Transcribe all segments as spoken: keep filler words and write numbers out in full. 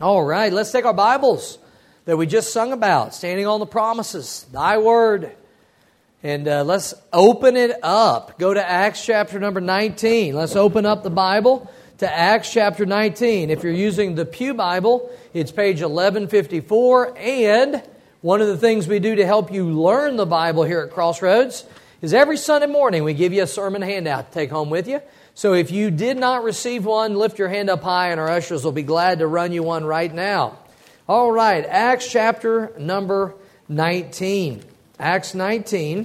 All right, let's take our Bibles that we just sung about, standing on the promises, Thy Word. And uh, let's open it up. Go to Acts chapter number nineteen. Let's open up the Bible to Acts chapter nineteen. If you're using the Pew Bible, it's page eleven fifty-four. And one of the things we do to help you learn the Bible here at Crossroads is every Sunday morning we give you a sermon handout to take home with you. So if you did not receive one, lift your hand up high and our ushers will be glad to run you one right now. All right, Acts chapter number nineteen. Acts nineteen.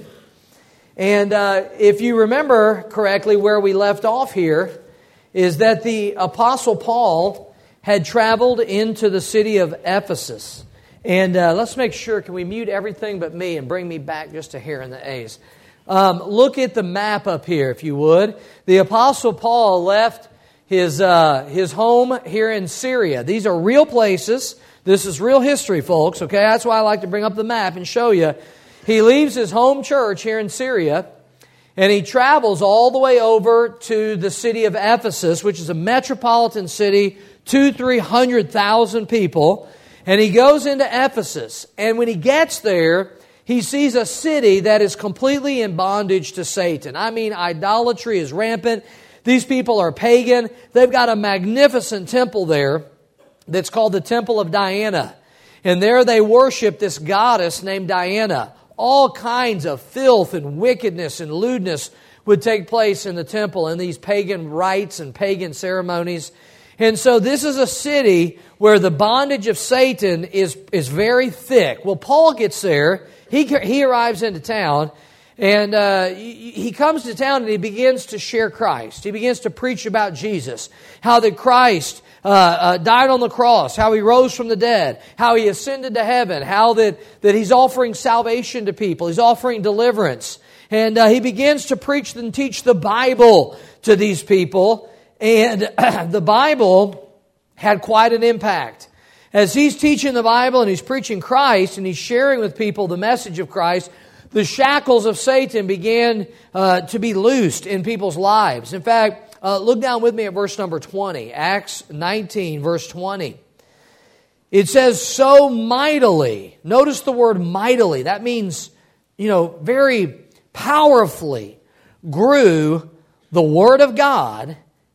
And uh, if you remember correctly where we left off here, is that the Apostle Paul had traveled into the city of Ephesus. And uh, let's make sure, can we mute everything but me and bring me back just a hair in the A's? Um, look at the map up here, if you would. The Apostle Paul left his uh, his home here in Syria. These are real places. This is real history, folks. Okay, that's why I like to bring up the map and show you. He leaves his home church here in Syria, and he travels all the way over to the city of Ephesus, which is a metropolitan city, two, three hundred thousand people. And he goes into Ephesus, and when he gets there, he sees a city that is completely in bondage to Satan. I mean, idolatry is rampant. These people are pagan. They've got a magnificent temple there that's called the Temple of Diana. And there they worship this goddess named Diana. All kinds of filth and wickedness and lewdness would take place in the temple and these pagan rites and pagan ceremonies. And so this is a city where the bondage of Satan is, is very thick. Well, Paul gets there. He he arrives into town, and uh, he comes to town and he begins to share Christ. He begins to preach about Jesus, how that Christ uh, uh, died on the cross, how He rose from the dead, how He ascended to heaven, how that, that He's offering salvation to people, He's offering deliverance. And uh, he begins to preach and teach the Bible to these people, and the Bible had quite an impact. As he's teaching the Bible and he's preaching Christ and he's sharing with people the message of Christ, the shackles of Satan began uh, to be loosed in people's lives. In fact, uh, look down with me at verse number twenty, Acts nineteen, verse twenty. It says, so mightily. Notice the word mightily. That means, you know, very powerfully grew the Word of God,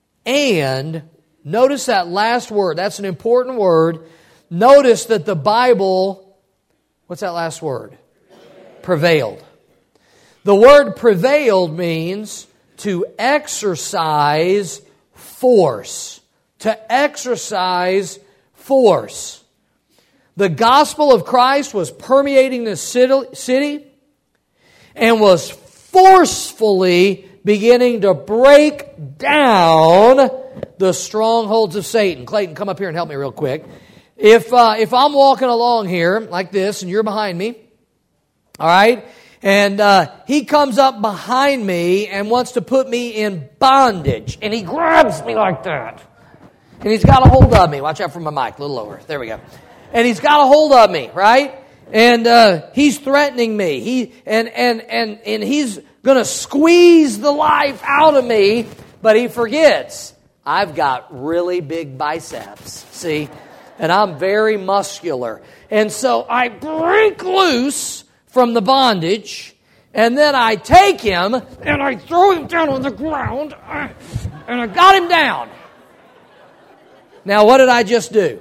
and notice that last word. That's an important word. Notice that the Bible, what's that last word? Prevailed. The word prevailed means to exercise force. To exercise force. The gospel of Christ was permeating this city and was forcefully beginning to break down the strongholds of Satan. Clayton, come up here and help me real quick. If uh, if I'm walking along here like this and you're behind me, all right, and uh, he comes up behind me and wants to put me in bondage, and he grabs me like that, and he's got a hold of me. Watch out for my mic, a little lower. There we go. And he's got a hold of me, right? And uh, he's threatening me. He and and and and he's going to squeeze the life out of me, but he forgets I've got really big biceps. See? And I'm very muscular. And so I break loose from the bondage, and then I take him, and I throw him down on the ground, and I got him down. Now, what did I just do?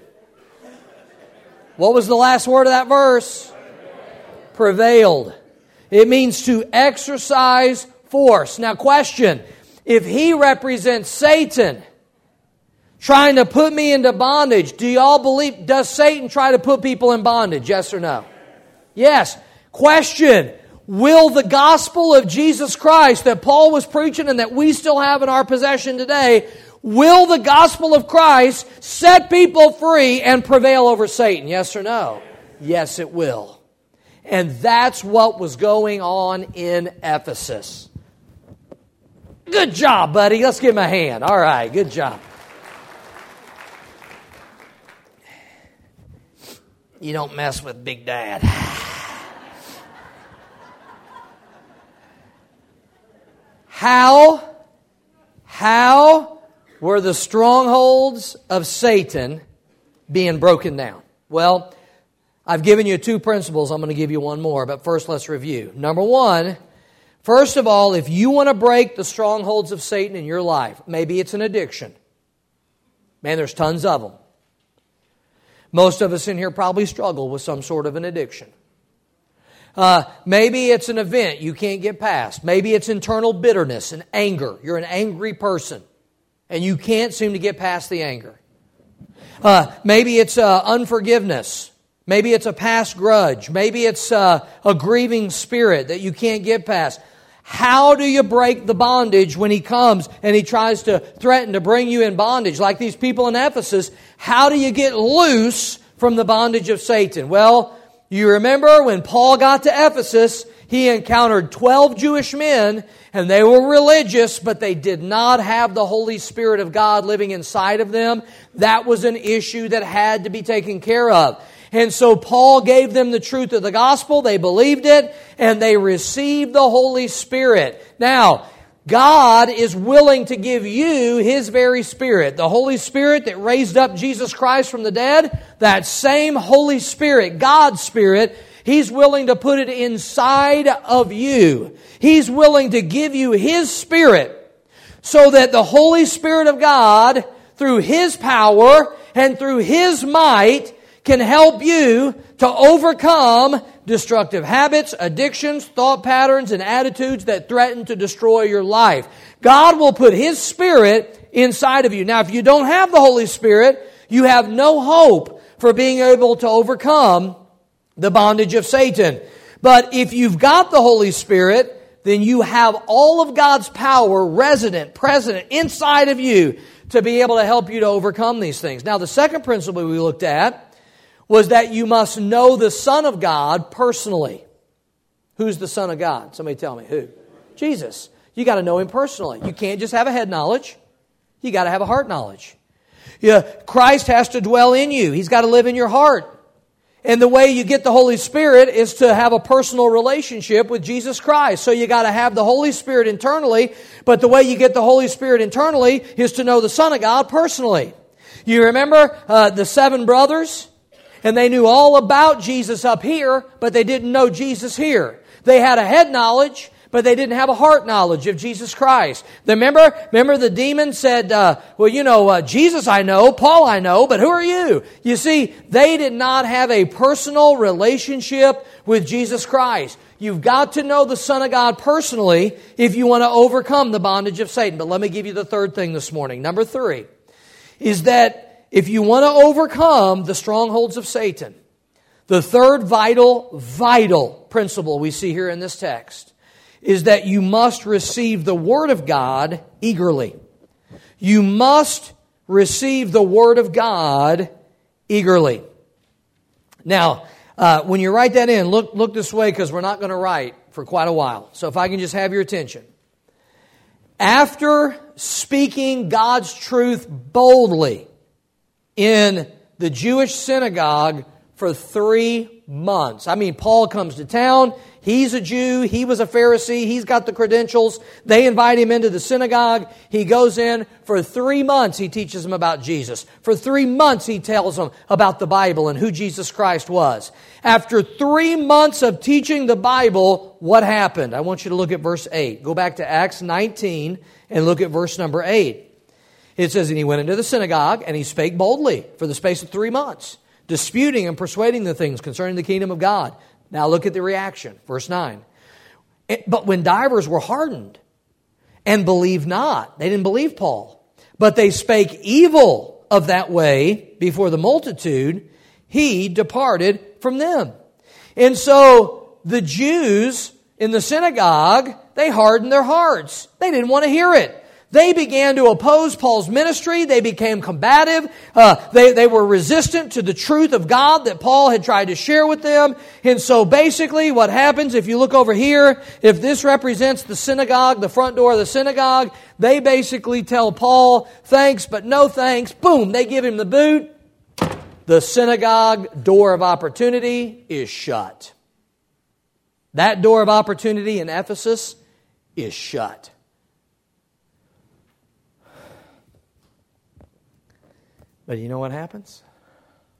What was the last word of that verse? Prevailed. It means to exercise force. Now, question, if he represents Satan trying to put me into bondage, do y'all believe, does Satan try to put people in bondage? Yes or no? Yes. Question, will the gospel of Jesus Christ that Paul was preaching and that we still have in our possession today, will the gospel of Christ set people free and prevail over Satan? Yes or no? Yes, it will. And that's what was going on in Ephesus. Good job, buddy. Let's give him a hand. All right, good job. You don't mess with Big Dad. How, how were the strongholds of Satan being broken down? Well, I've given you two principles. I'm going to give you one more, but first let's review. Number one, first of all, if you want to break the strongholds of Satan in your life, maybe it's an addiction. Man, there's tons of them. Most of us in here probably struggle with some sort of an addiction. Uh, maybe it's an event you can't get past. Maybe it's internal bitterness and anger. You're an angry person, and you can't seem to get past the anger. Uh, maybe it's uh, unforgiveness. Maybe it's a past grudge. Maybe it's uh, a grieving spirit that you can't get past. How do you break the bondage when he comes and he tries to threaten to bring you in bondage? Like these people in Ephesus, how do you get loose from the bondage of Satan? Well, you remember when Paul got to Ephesus, he encountered twelve Jewish men, and they were religious, but they did not have the Holy Spirit of God living inside of them. That was an issue that had to be taken care of. And so Paul gave them the truth of the gospel. They believed it, and they received the Holy Spirit. Now, God is willing to give you His very Spirit. The Holy Spirit that raised up Jesus Christ from the dead, that same Holy Spirit, God's Spirit, He's willing to put it inside of you. He's willing to give you His Spirit so that the Holy Spirit of God, through His power and through His might, can help you to overcome destructive habits, addictions, thought patterns, and attitudes that threaten to destroy your life. God will put His Spirit inside of you. Now, if you don't have the Holy Spirit, you have no hope for being able to overcome the bondage of Satan. But if you've got the Holy Spirit, then you have all of God's power resident, present inside of you to be able to help you to overcome these things. Now, the second principle we looked at was that you must know the Son of God personally. Who's the Son of God? Somebody tell me. Who? Jesus. You got to know Him personally. You can't just have a head knowledge. You got to have a heart knowledge. Yeah, Christ has to dwell in you. He's got to live in your heart. And the way you get the Holy Spirit is to have a personal relationship with Jesus Christ. So you got to have the Holy Spirit internally, but the way you get the Holy Spirit internally is to know the Son of God personally. You remember uh, the seven brothers? And they knew all about Jesus up here, but they didn't know Jesus here. They had a head knowledge, but they didn't have a heart knowledge of Jesus Christ. Remember, remember the demon said, uh, well, you know, uh, Jesus I know, Paul I know, but who are you? You see, they did not have a personal relationship with Jesus Christ. You've got to know the Son of God personally if you want to overcome the bondage of Satan. But let me give you the third thing this morning. Number three is that if you want to overcome the strongholds of Satan, the third vital, vital principle we see here in this text is that you must receive the Word of God eagerly. You must receive the Word of God eagerly. Now, uh, when you write that in, look, look this way because we're not going to write for quite a while. So if I can just have your attention. After speaking God's truth boldly in the Jewish synagogue for three months. I mean, Paul comes to town. He's a Jew. He was a Pharisee. He's got the credentials. They invite him into the synagogue. He goes in. For three months, he teaches them about Jesus. For three months, he tells them about the Bible and who Jesus Christ was. After three months of teaching the Bible, what happened? I want you to look at verse eight. Go back to Acts nineteen and look at verse number eight. It says, and he went into the synagogue, and he spake boldly for the space of three months, disputing and persuading the things concerning the kingdom of God. Now look at the reaction. Verse nine. But when divers were hardened and believed not, they didn't believe Paul, but they spake evil of that way before the multitude, he departed from them. And so the Jews in the synagogue, they hardened their hearts. They didn't want to hear it. They began to oppose Paul's ministry. They became combative. Uh, they, they were resistant to the truth of God that Paul had tried to share with them. And so basically what happens, if you look over here, if this represents the synagogue, the front door of the synagogue, they basically tell Paul, thanks, but no thanks. Boom, they give him the boot. The synagogue door of opportunity is shut. That door of opportunity in Ephesus is shut. But you know what happens?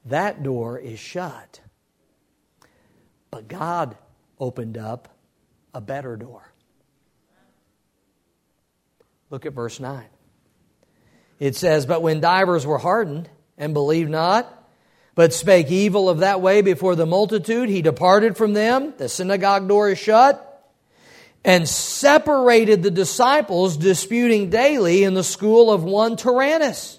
that door is shut. But God opened up a better door. Look at verse nine. It says, "But when divers were hardened and believed not, but spake evil of that way before the multitude, he departed from them," the synagogue door is shut, "and separated the disciples, disputing daily in the school of one Tyrannus."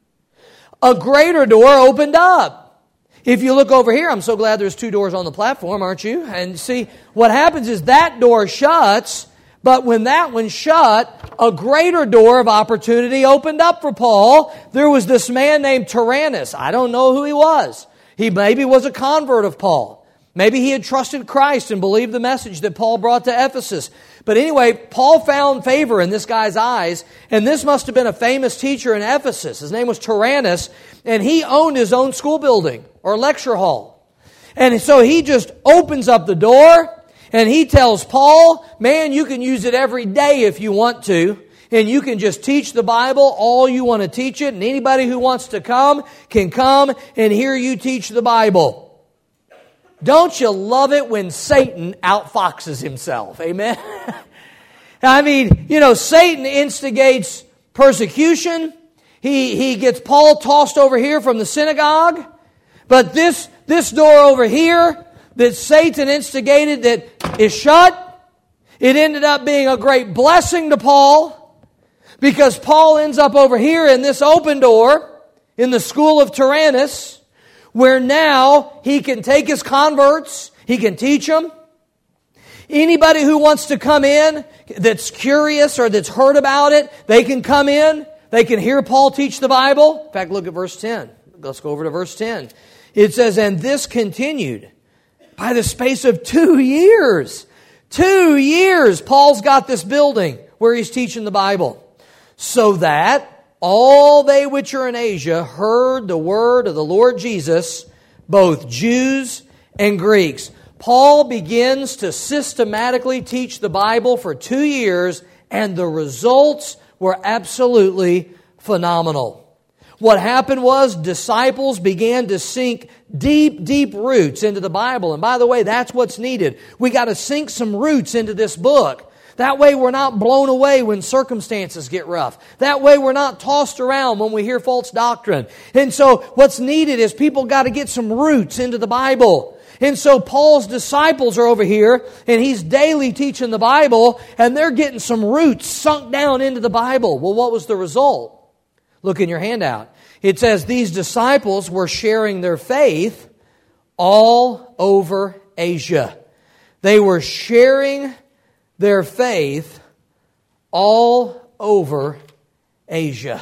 A greater door opened up. If you look over here, I'm so glad there's two doors on the platform, aren't you? And see, what happens is that door shuts, but when that one shut, a greater door of opportunity opened up for Paul. There was this man named Tyrannus. I don't know who he was. He maybe was a convert of Paul. Maybe he had trusted Christ and believed the message that Paul brought to Ephesus. But anyway, Paul found favor in this guy's eyes, and this must have been a famous teacher in Ephesus. His name was Tyrannus, and he owned his own school building or lecture hall. And so he just opens up the door, and he tells Paul, man, you can use it every day if you want to, and you can just teach the Bible all you want to teach it, and anybody who wants to come can come and hear you teach the Bible. Don't you love it when Satan outfoxes himself? Amen? I mean, you know, Satan instigates persecution. He, he gets Paul tossed over here from the synagogue. But this, this door over here that Satan instigated that is shut, it ended up being a great blessing to Paul, because Paul ends up over here in this open door in the school of Tyrannus, where now he can take his converts, he can teach them. Anybody who wants to come in that's curious or that's heard about it, they can come in. They can hear Paul teach the Bible. In fact, look at verse ten. Let's go over to verse ten. It says, "And this continued by the space of two years." Two years Paul's got this building where he's teaching the Bible. "So that all they which are in Asia heard the word of the Lord Jesus, both Jews and Greeks." Paul begins to systematically teach the Bible for two years, and the results were absolutely phenomenal. What happened was disciples began to sink deep, deep roots into the Bible. And by the way, that's what's needed. We got to sink some roots into this book. That way we're not blown away when circumstances get rough. That way we're not tossed around when we hear false doctrine. And so what's needed is people got to get some roots into the Bible. And so Paul's disciples are over here, and he's daily teaching the Bible, and they're getting some roots sunk down into the Bible. Well, what was the result? Look in your handout. It says these disciples were sharing their faith all over Asia. They were sharing their faith all over Asia.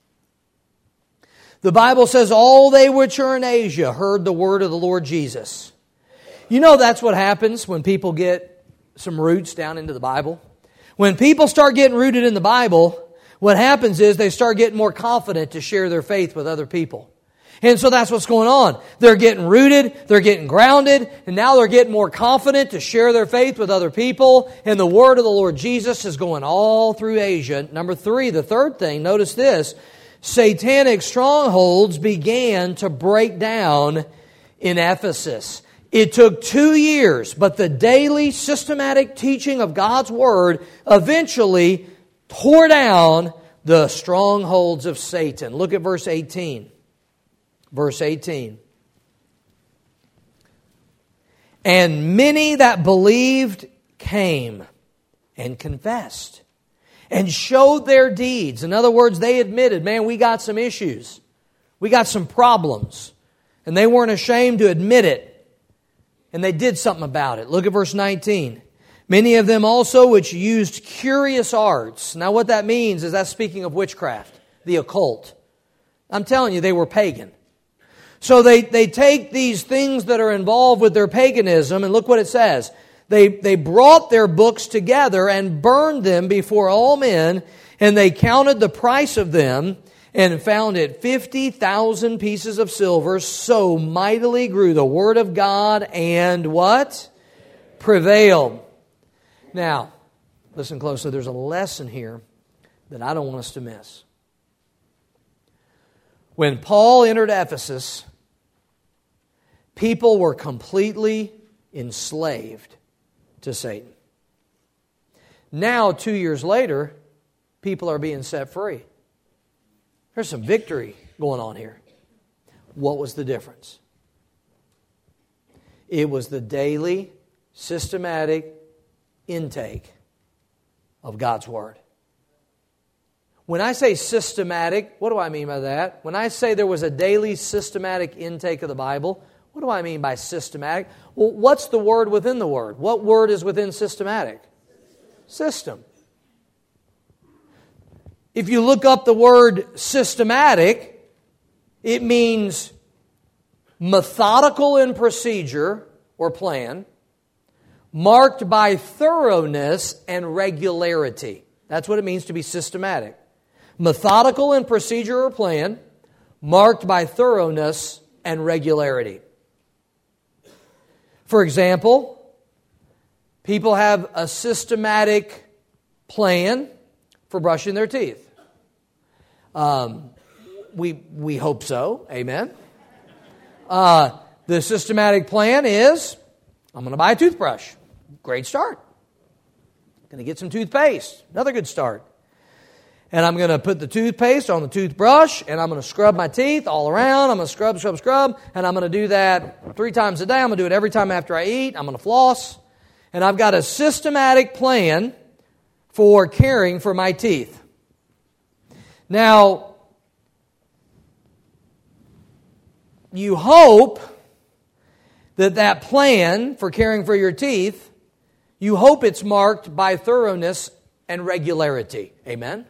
The Bible says all they which are in Asia heard the word of the Lord Jesus. You know that's what happens when people get some roots down into the Bible. When people start getting rooted in the Bible, what happens is they start getting more confident to share their faith with other people. And so that's what's going on. They're getting rooted, they're getting grounded, and now they're getting more confident to share their faith with other people. And the word of the Lord Jesus is going all through Asia. Number three, the third thing, notice this. Satanic strongholds began to break down in Ephesus. It took two years, but the daily systematic teaching of God's Word eventually tore down the strongholds of Satan. Look at verse eighteen. Verse eighteen. "And many that believed came and confessed and showed their deeds." In other words, they admitted, man, we got some issues. We got some problems. And they weren't ashamed to admit it. And they did something about it. Look at verse nineteen. "Many of them also which used curious arts." Now what that means is that's speaking of witchcraft, the occult. I'm telling you, they were pagan. So they, they take these things that are involved with their paganism, and look what it says. They, they brought their books together and burned them before all men, and they counted the price of them, and found it fifty thousand pieces of silver. So mightily grew the word of God, and what? Prevailed. Now, listen closely. There's a lesson here that I don't want us to miss. When Paul entered Ephesus, People were completely enslaved to Satan. Now, two years later, people are being set free. There's some victory going on here. What was the difference? It was the daily, systematic intake of God's Word. When I say systematic, what do I mean by that? When I say there was a daily, systematic intake of the Bible, what do I mean by systematic? Well, what's the word within the word? What word is within systematic? System. If you look up the word systematic, it means methodical in procedure or plan, marked by thoroughness and regularity. That's what it means to be systematic. Methodical in procedure or plan, marked by thoroughness and regularity. For example, people have a systematic plan for brushing their teeth. Um, we we hope so. Amen. Uh, the systematic plan is, I'm going to buy a toothbrush. Great start. Going to get some toothpaste. Another good start. And I'm going to put the toothpaste on the toothbrush, and I'm going to scrub my teeth all around. I'm going to scrub, scrub, scrub, and I'm going to do that three times a day. I'm going to do it every time after I eat. I'm going to floss. And I've got a systematic plan for caring for my teeth. Now, you hope that that plan for caring for your teeth, you hope it's marked by thoroughness and regularity. Amen?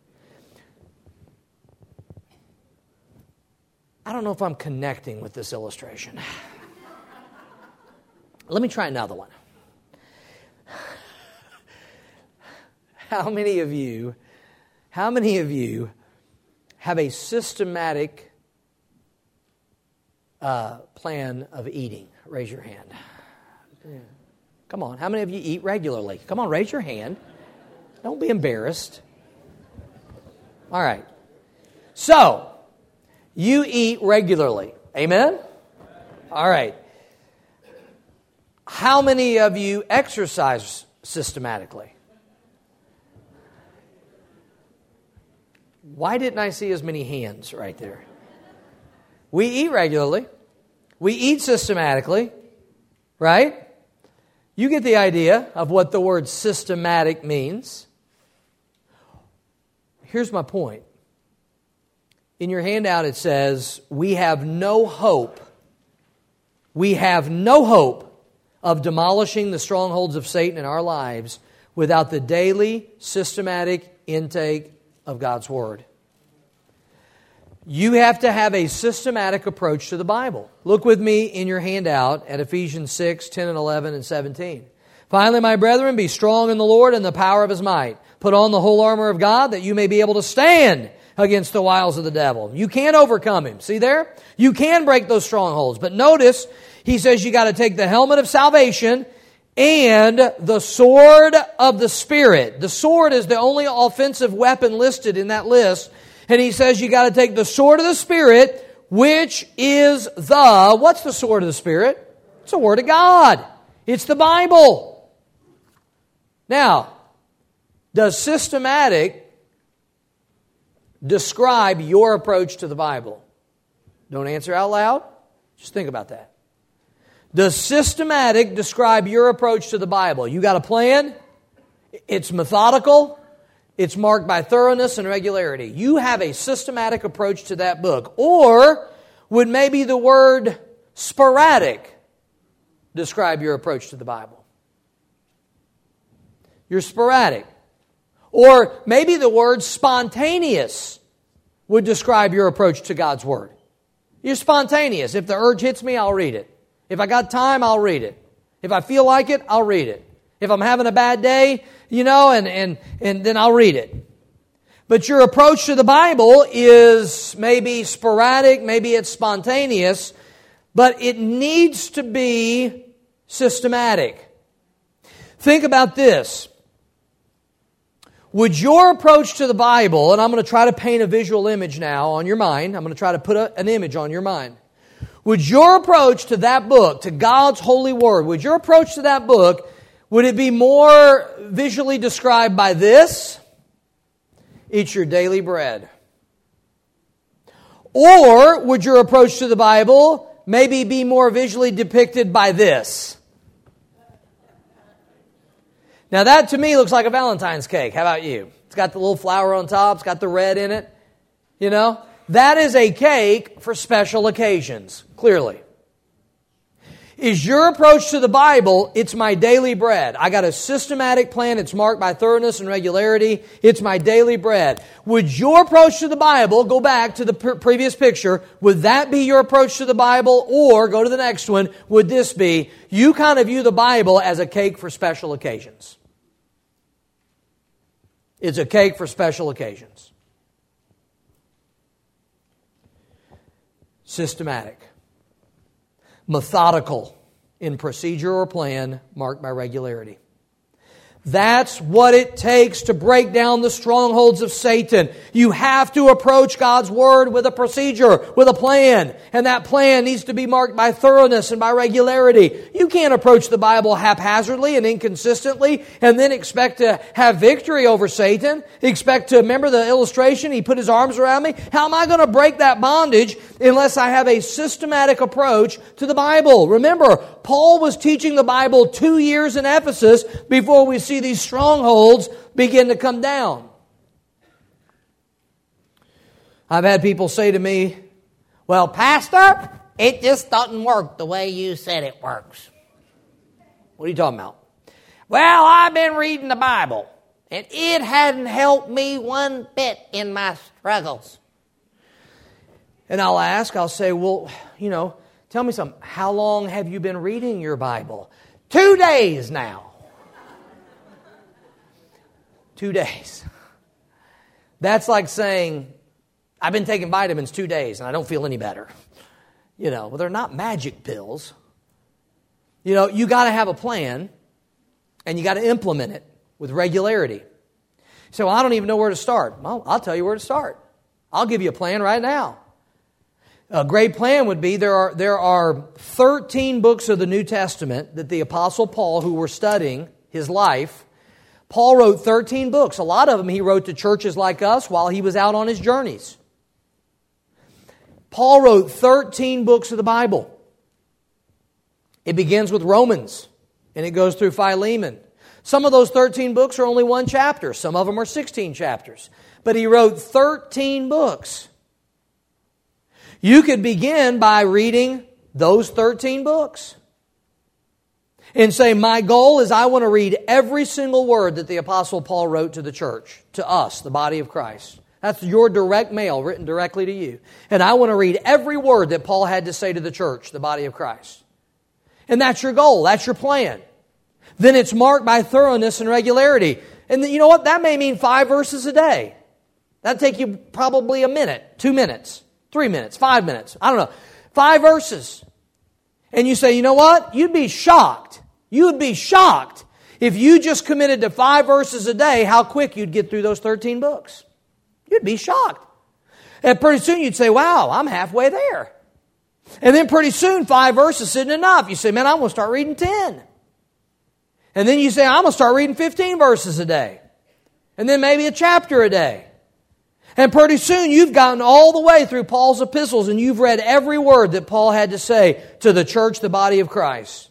I don't know if I'm connecting with this illustration. Let me try another one. How many of you, how many of you have a systematic uh, plan of eating? Raise your hand. Yeah. Come on, how many of you eat regularly? Come on, raise your hand. Don't be embarrassed. All right. So, you eat regularly. Amen? All right. How many of you exercise systematically? Why didn't I see as many hands right there? We eat regularly. We eat systematically. Right? You get the idea of what the word systematic means. Here's my point. In your handout it says, we have no hope. We have no hope of demolishing the strongholds of Satan in our lives without the daily, systematic intake of God's Word. You have to have a systematic approach to the Bible. Look with me in your handout at Ephesians six, ten and eleven and seventeen. Finally, my brethren, be strong in the Lord and the power of His might. Put on the whole armor of God that you may be able to stand against the wiles of the devil. You can't overcome him. See there? You can break those strongholds. But notice, he says you got to take the helmet of salvation and the sword of the Spirit. The sword is the only offensive weapon listed in that list. And he says you got to take the sword of the Spirit, which is the, what's the sword of the Spirit? It's the Word of God. It's the Bible. Now, does systematic describe your approach to the Bible? Don't answer out loud. Just think about that. Does systematic describe your approach to the Bible? You got a plan? It's methodical. It's marked by thoroughness and regularity. You have a systematic approach to that book. Or would maybe the word sporadic describe your approach to the Bible? You're sporadic. Or maybe the word spontaneous would describe your approach to God's Word. You're spontaneous. If the urge hits me, I'll read it. If I got time, I'll read it. If I feel like it, I'll read it. If I'm having a bad day, you know, and, and, and then I'll read it. But your approach to the Bible is maybe sporadic, maybe it's spontaneous, but it needs to be systematic. Think about this. Would your approach to the Bible, and I'm going to try to paint a visual image now on your mind. I'm going to try to put a, an image on your mind. would your approach to that book, to God's holy word, would your approach to that book, would it be more visually described by this? Eat your daily bread. Or would your approach to the Bible maybe be more visually depicted by this? Now that to me looks like a Valentine's cake. How about you? It's got the little flower on top. It's got the red in it. You know? That is a cake for special occasions, clearly. Is your approach to the Bible, it's my daily bread. I got a systematic plan. It's marked by thoroughness and regularity. It's my daily bread. Would your approach to the Bible, go back to the pre- previous picture, would that be your approach to the Bible? Or, go to the next one, would this be, you kind of view the Bible as a cake for special occasions? It's a cake for special occasions. Systematic. Methodical in procedure or plan marked by regularity. That's what it takes to break down the strongholds of Satan. You have to approach God's Word with a procedure, with a plan. And that plan needs to be marked by thoroughness and by regularity. You can't approach the Bible haphazardly and inconsistently and then expect to have victory over Satan. Expect to, remember the illustration? He put his arms around me. How am I going to break that bondage unless I have a systematic approach to the Bible? Remember, Paul was teaching the Bible two years in Ephesus before we see these strongholds begin to come down. I've had people say to me, well, Pastor, it just doesn't work the way you said it works. What are you talking about? Well, I've been reading the Bible, and it hadn't helped me one bit in my struggles. And I'll ask, I'll say, well, you know, tell me something. How long have you been reading your Bible? Two days now. Two days. That's like saying, I've been taking vitamins two days and I don't feel any better. You know, well, they're not magic pills. You know, you got to have a plan and you got to implement it with regularity. So I don't even know where to start. Well, I'll tell you where to start. I'll give you a plan right now. A great plan would be there are there are thirteen books of the New Testament that the Apostle Paul, who we're studying his life, Paul wrote thirteen books. A lot of them he wrote to churches like us while he was out on his journeys. Paul wrote thirteen books of the Bible. It begins with Romans, and it goes through Philemon. Some of those thirteen books are only one chapter. Some of them are sixteen chapters. But he wrote thirteen books. You could begin by reading those thirteen books. And say, my goal is I want to read every single word that the Apostle Paul wrote to the church, to us, the body of Christ. That's your direct mail written directly to you. And I want to read every word that Paul had to say to the church, the body of Christ. And that's your goal. That's your plan. Then it's marked by thoroughness and regularity. And you know what? That may mean five verses a day. That'd take you probably a minute, two minutes, three minutes, five minutes. I don't know. Five verses. And you say, you know what? You'd be shocked. You would be shocked if you just committed to five verses a day, how quick you'd get through those thirteen books. You'd be shocked. And pretty soon you'd say, wow, I'm halfway there. And then pretty soon five verses isn't enough. You say, man, I'm going to start reading ten. And then you say, I'm going to start reading fifteen verses a day. And then maybe a chapter a day. And pretty soon you've gotten all the way through Paul's epistles and you've read every word that Paul had to say to the church, the body of Christ.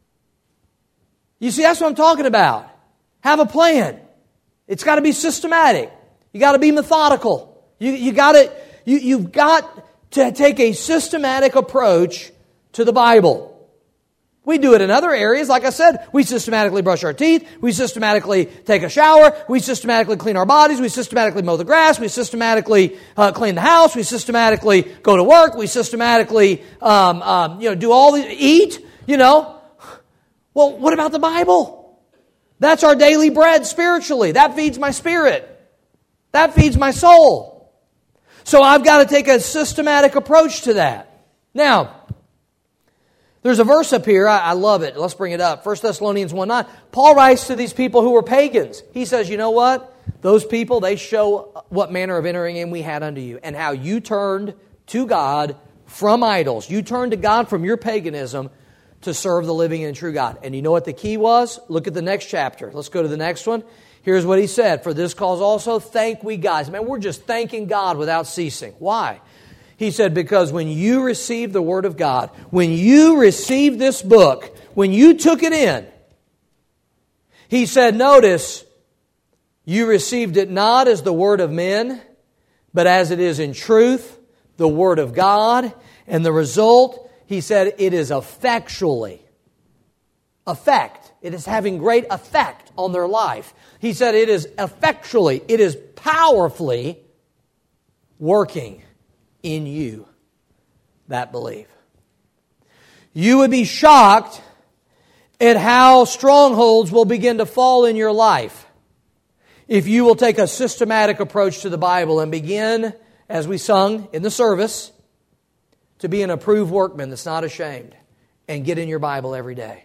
You see, that's what I'm talking about. Have a plan. It's got to be systematic. You got to be methodical. You, you got to, you, you've got to take a systematic approach to the Bible. We do it in other areas. Like I said, we systematically brush our teeth. We systematically take a shower. We systematically clean our bodies. We systematically mow the grass. We systematically uh, clean the house. We systematically go to work. We systematically, um, um, you know, do all the, eat, you know. Well, what about the Bible? That's our daily bread spiritually. That feeds my spirit. That feeds my soul. So I've got to take a systematic approach to that. Now, there's a verse up here. I, I love it. Let's bring it up. First Thessalonians one nine. Paul writes to these people who were pagans. He says, you know what? Those people, they show what manner of entering in we had unto you and how you turned to God from idols. You turned to God from your paganism to serve the living and true God. And you know what the key was? Look at the next chapter. Let's go to the next one. Here's what he said. For this cause also thank we God. Man, we're just thanking God without ceasing. Why? He said, because when you received the Word of God, when you received this book, when you took it in, he said, notice, you received it not as the word of men, but as it is in truth, the Word of God. And the result, he said, it is effectually. Effect. It is having great effect on their life. He said it is effectually, it is powerfully working in you that believe. You would be shocked at how strongholds will begin to fall in your life if you will take a systematic approach to the Bible and begin, as we sung in the service, to be an approved workman that's not ashamed and get in your Bible every day.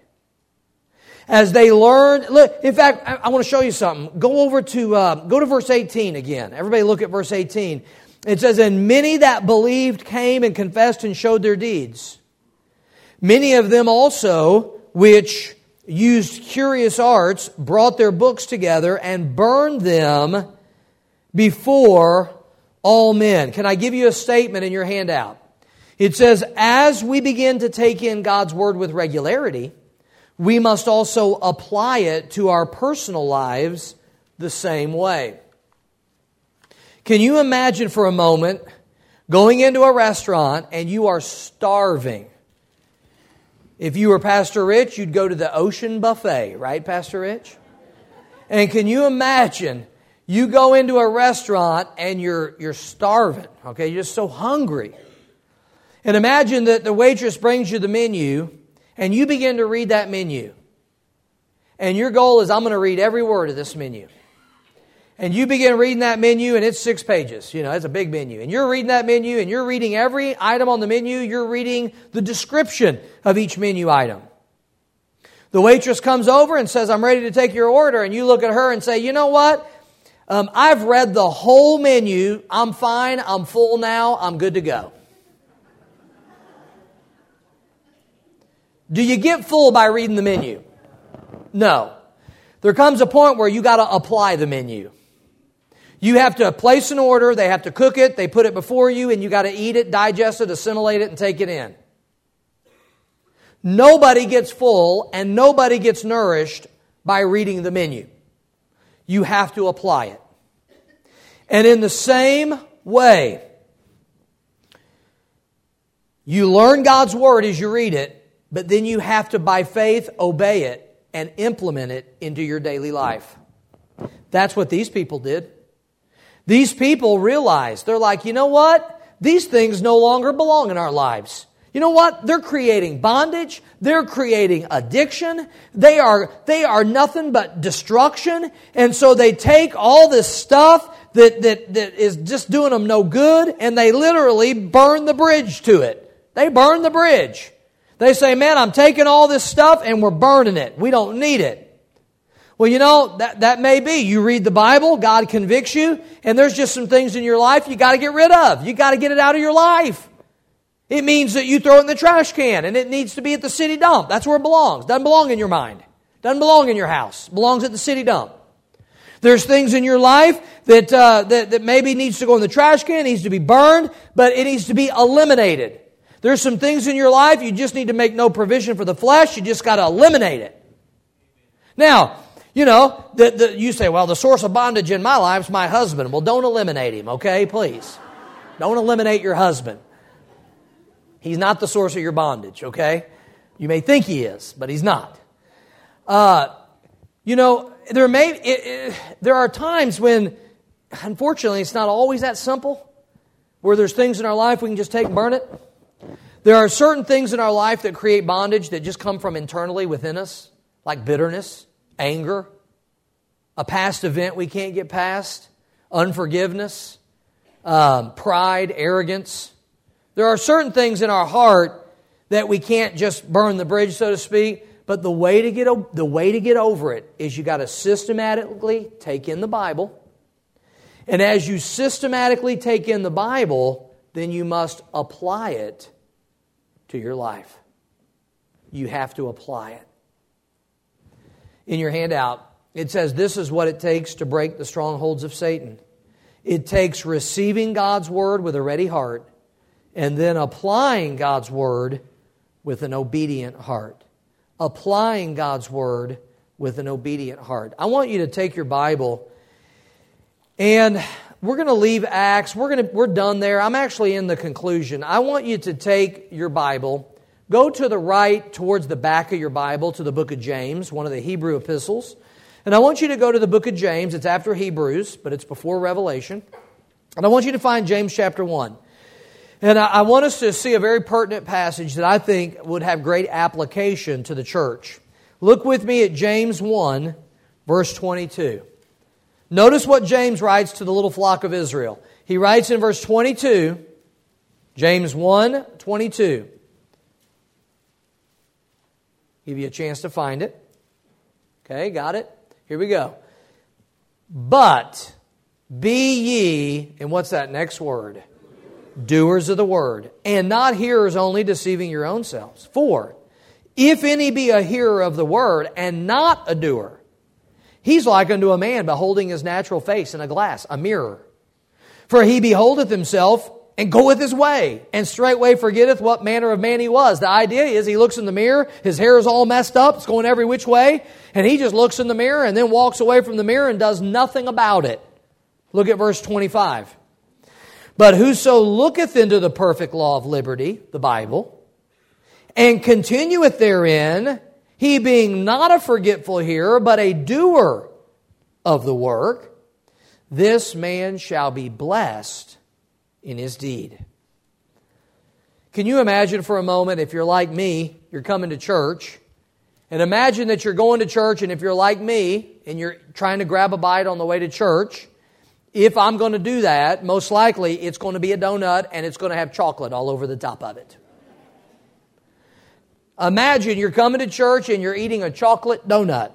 As they learn, look, in fact, I, I want to show you something. Go over to, uh, go to verse eighteen again. Everybody look at verse eighteen. It says, and many that believed came and confessed and showed their deeds. Many of them also, which used curious arts, brought their books together and burned them before all men. Can I give you a statement in your handout? It says, as we begin to take in God's Word with regularity, we must also apply it to our personal lives the same way. Can you imagine for a moment going into a restaurant and you are starving? If you were Pastor Rich, you'd go to the Ocean Buffet, right, Pastor Rich? And can you imagine you go into a restaurant and you're you're starving, okay? You're just so hungry. And imagine that the waitress brings you the menu and you begin to read that menu. And your goal is, I'm going to read every word of this menu. And you begin reading that menu and it's six pages. You know, it's a big menu. And you're reading that menu and you're reading every item on the menu. You're reading the description of each menu item. The waitress comes over and says, I'm ready to take your order. And you look at her and say, you know what? Um, I've read the whole menu. I'm fine. I'm full now. I'm good to go. Do you get full by reading the menu? No. There comes a point where you got to apply the menu. You have to place an order, they have to cook it, they put it before you, and you got to eat it, digest it, assimilate it, and take it in. Nobody gets full and nobody gets nourished by reading the menu. You have to apply it. And in the same way, you learn God's Word as you read it, but then you have to, by faith, obey it and implement it into your daily life. That's what these people did. These people realized, they're like, you know what? These things no longer belong in our lives. You know what? They're creating bondage. They're creating addiction. They are, they are nothing but destruction. And so they take all this stuff that, that, that is just doing them no good, and they literally burn the bridge to it. They burn the bridge. They say, man, I'm taking all this stuff and we're burning it. We don't need it. Well, you know, that, that may be. You read the Bible, God convicts you, and there's just some things in your life you got to get rid of. You got to get it out of your life. It means that you throw it in the trash can, and it needs to be at the city dump. That's where it belongs. Doesn't belong in your mind. Doesn't belong in your house. It belongs at the city dump. There's things in your life that, uh, that, that maybe needs to go in the trash can, needs to be burned, but it needs to be eliminated. There's some things in your life you just need to make no provision for the flesh. You just got to eliminate it. Now, you know, the, the, you say, well, the source of bondage in my life is my husband. Well, don't eliminate him, okay? Please. Don't eliminate your husband. He's not the source of your bondage, okay? You may think he is, but he's not. Uh, you know, there may it, it, there are times when, unfortunately, it's not always that simple, where there's things in our life we can just take and burn it. There are certain things in our life that create bondage that just come from internally within us, like bitterness, anger, a past event we can't get past, unforgiveness, um, pride, arrogance. There are certain things in our heart that we can't just burn the bridge, so to speak. But the way to get the way to get over it is you got to systematically take in the Bible, and as you systematically take in the Bible, then you must apply it to your life. You have to apply it. In your handout, it says this is what it takes to break the strongholds of Satan. It takes receiving God's Word with a ready heart and then applying God's Word with an obedient heart. Applying God's Word with an obedient heart. I want you to take your Bible and we're going to leave Acts. We're going to, we're done there. I'm actually in the conclusion. I want you to take your Bible, go to the right towards the back of your Bible to the book of James, one of the Hebrew epistles. And I want you to go to the book of James. It's after Hebrews, but it's before Revelation. And I want you to find James chapter one. And I want us to see a very pertinent passage that I think would have great application to the church. Look with me at James one, verse twenty-two. Notice what James writes to the little flock of Israel. He writes in verse twenty-two, James one, twenty-two. Give you a chance to find it. Okay, got it? Here we go. But be ye, and what's that next word? Doers of the word, and not hearers only, deceiving your own selves. For if any be a hearer of the word and not a doer, he's like unto a man beholding his natural face in a glass, a mirror. For he beholdeth himself and goeth his way, and straightway forgetteth what manner of man he was. The idea is he looks in the mirror, his hair is all messed up, it's going every which way, and he just looks in the mirror and then walks away from the mirror and does nothing about it. Look at verse twenty-five. But whoso looketh into the perfect law of liberty, the Bible, and continueth therein, he being not a forgetful hearer, but a doer of the work, this man shall be blessed in his deed. Can you imagine for a moment, if you're like me, you're coming to church, and imagine that you're going to church, and if you're like me, and you're trying to grab a bite on the way to church, if I'm going to do that, most likely it's going to be a donut, and it's going to have chocolate all over the top of it. Imagine you're coming to church and you're eating a chocolate donut.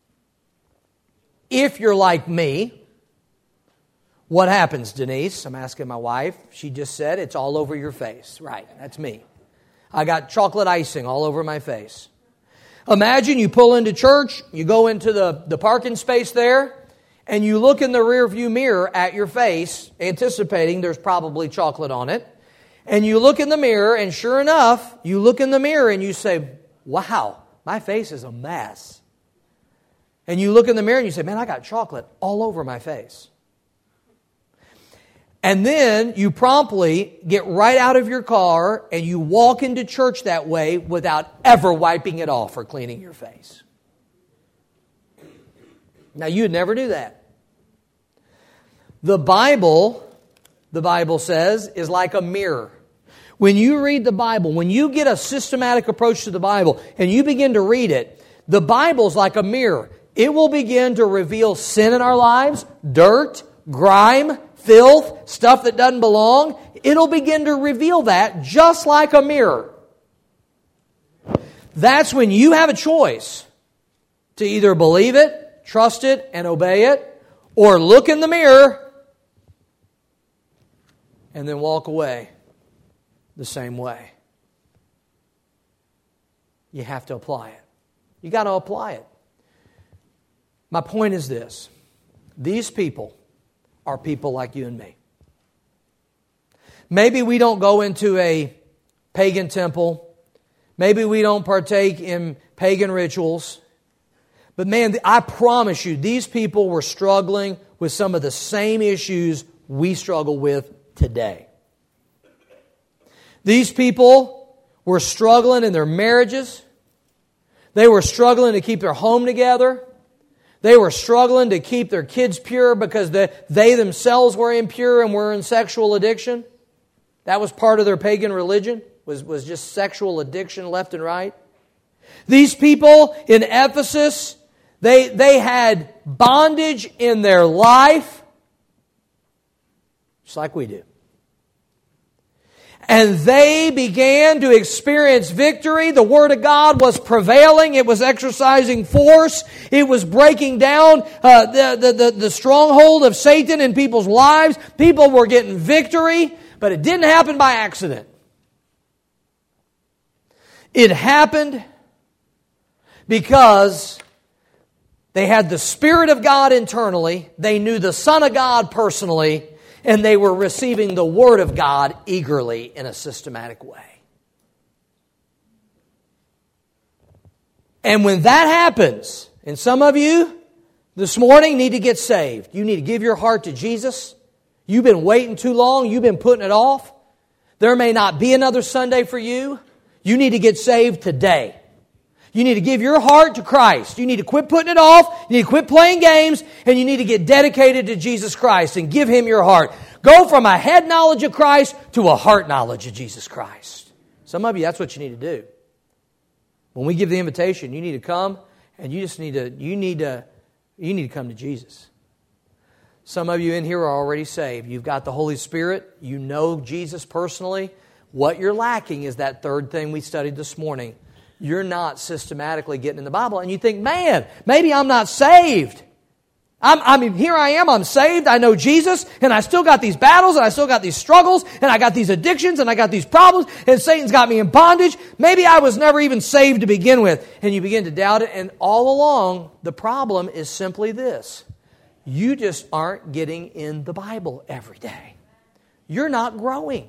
If you're like me, what happens, Denise? I'm asking my wife. She just said it's all over your face. Right, that's me. I got chocolate icing all over my face. Imagine you pull into church, you go into the, the parking space there, and you look in the rearview mirror at your face, anticipating there's probably chocolate on it. And you look in the mirror, and sure enough, you look in the mirror and you say, wow, my face is a mess. And you look in the mirror and you say, man, I got chocolate all over my face. And then you promptly get right out of your car and you walk into church that way without ever wiping it off or cleaning your face. Now, you'd never do that. The Bible, the Bible says, is like a mirror. When you read the Bible, when you get a systematic approach to the Bible and you begin to read it, the Bible's like a mirror. It will begin to reveal sin in our lives, dirt, grime, filth, stuff that doesn't belong. It'll begin to reveal that just like a mirror. That's when you have a choice to either believe it, trust it, and obey it, or look in the mirror and then walk away the same way. You have to apply it. You got to apply it. My point is this. These people are people like you and me. Maybe we don't go into a pagan temple. Maybe we don't partake in pagan rituals. But man, I promise you, these people were struggling with some of the same issues we struggle with today. These people were struggling in their marriages. They were struggling to keep their home together. They were struggling to keep their kids pure because they, they themselves were impure and were in sexual addiction. That was part of their pagan religion, was, was just sexual addiction left and right. These people in Ephesus, they, they had bondage in their life, just like we do. And they began to experience victory. The Word of God was prevailing. It was exercising force. It was breaking down uh, the, the, the, the stronghold of Satan in people's lives. People were getting victory, but it didn't happen by accident. It happened because they had the Spirit of God internally, they knew the Son of God personally, and they were receiving the Word of God eagerly in a systematic way. And when that happens, and some of you this morning need to get saved. You need to give your heart to Jesus. You've been waiting too long. You've been putting it off. There may not be another Sunday for you. You need to get saved today. You need to give your heart to Christ. You need to quit putting it off. You need to quit playing games. And you need to get dedicated to Jesus Christ and give Him your heart. Go from a head knowledge of Christ to a heart knowledge of Jesus Christ. Some of you, that's what you need to do. When we give the invitation, you need to come and you just need to, you need to, you need to come to Jesus. Some of you in here are already saved. You've got the Holy Spirit. You know Jesus personally. What you're lacking is that third thing we studied this morning. You're not systematically getting in the Bible. And you think, man, maybe I'm not saved. I'm, I mean, here I am, I'm saved, I know Jesus, and I still got these battles, and I still got these struggles, and I got these addictions, and I got these problems, and Satan's got me in bondage. Maybe I was never even saved to begin with. And you begin to doubt it, and all along, the problem is simply this. You just aren't getting in the Bible every day. You're not growing.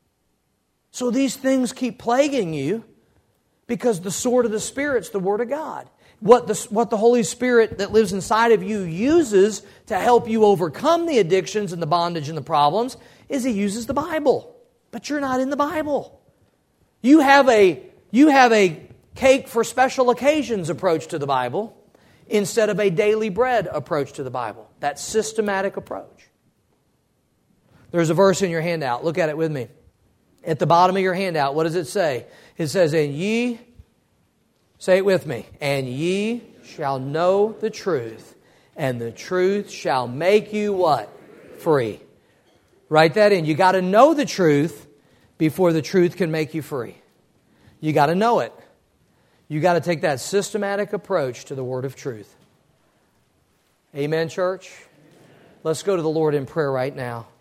So these things keep plaguing you because the sword of the Spirit's the Word of God. What the, what the Holy Spirit that lives inside of you uses to help you overcome the addictions and the bondage and the problems is He uses the Bible. But you're not in the Bible. You have a, you have a cake for special occasions approach to the Bible instead of a daily bread approach to the Bible. That systematic approach. There's a verse in your handout. Look at it with me. At the bottom of your handout, what does it say? It says, and ye, say it with me, and ye shall know the truth, and the truth shall make you what? Free. Write that in. You got to know the truth before the truth can make you free. You got to know it. You got to take that systematic approach to the word of truth. Amen, church? Let's go to the Lord in prayer right now.